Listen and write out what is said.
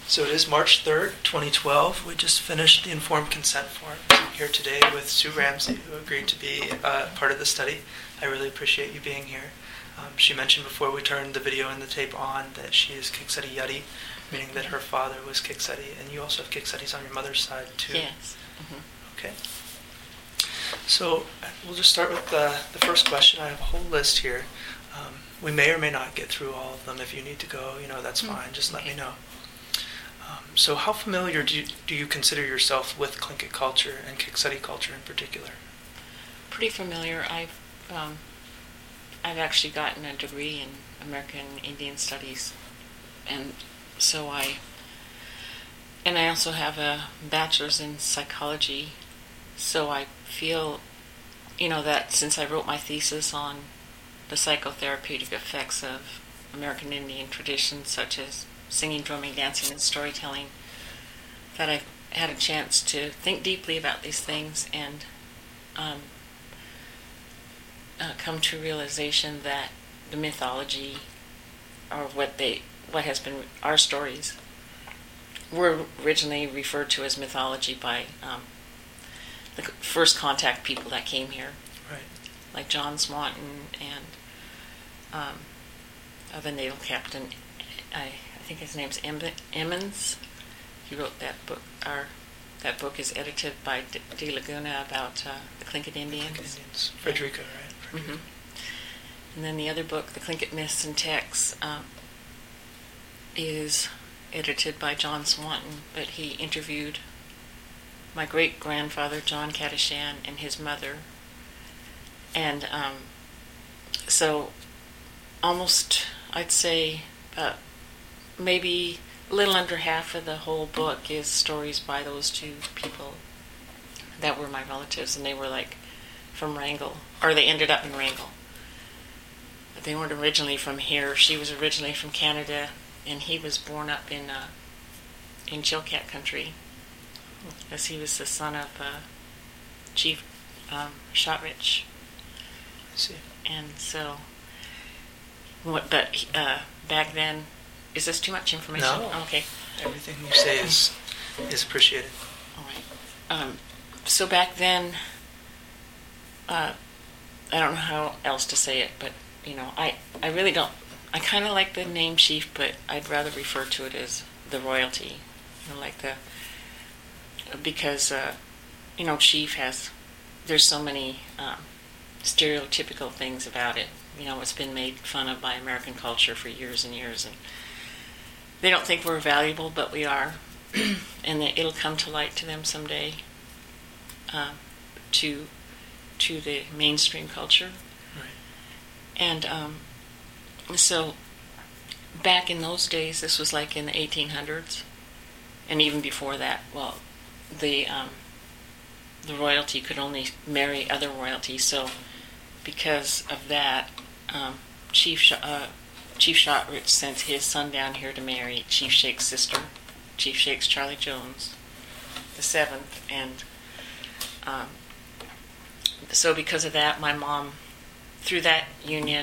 So it is March 3rd, 2012. We just finished the informed consent form. I'm here today with Sue Ramsey, who agreed to be part of the study. I really appreciate you being here. She mentioned before we turned the video and the tape on that she is Kikseti Yati, meaning that her father was Kikseti, and you also have Kiksetis on your mother's side too. Yes. Mm-hmm. Okay. So we'll just start with the first question. I have a whole list here. We may or may not get through all of them. If you need to go, that's fine. Just let me know. So how familiar do you consider yourself with Tlingit culture and Kikseti culture in particular? Pretty familiar. I've actually gotten a degree in American Indian Studies, and so I also have a bachelor's in psychology. So I feel, that since I wrote my thesis on the psychotherapeutic effects of American Indian traditions such as singing, drumming, dancing, and storytelling, that I've had a chance to think deeply about these things and come to realization that the mythology, or what has been our stories, were originally referred to as mythology by the first contact people that came here, right? Like John Swanton and the naval captain. I think his name's Emmons. He wrote that book. That book is edited by De Laguna about the Tlingit Indians. Frederica, right? Frederica. Mm-hmm. And then the other book, The Tlingit Myths and Texts, is edited by John Swanton, but he interviewed my great-grandfather, John Kadashan, and his mother. And so almost, I'd say, maybe a little under half of the whole book is stories by those two people that were my relatives, and they were from Wrangell, or they ended up in Wrangell. But they weren't originally from here. She was originally from Canada, and he was born up in Chilkat country, as he was the son of Chief Shotrich. I see. And so, but back then, is this too much information? No. Oh, okay. Everything you say is appreciated. All right. So back then, I don't know how else to say it, but I really don't. I kind of like the name chief, but I'd rather refer to it as the royalty. Because chief there's so many stereotypical things about it. It's been made fun of by American culture for years and years, and they don't think we're valuable, but we are, and that it'll come to light to them someday, to the mainstream culture. Right. And so back in those days, this was in the 1800s, and even before that, well, the royalty could only marry other royalty. So because of that, Chief Shotrich sent his son down here to marry Chief Sheikh's sister, Chief Sheikh's Charlie Jones, the seventh, and so because of that, my mom, through that union,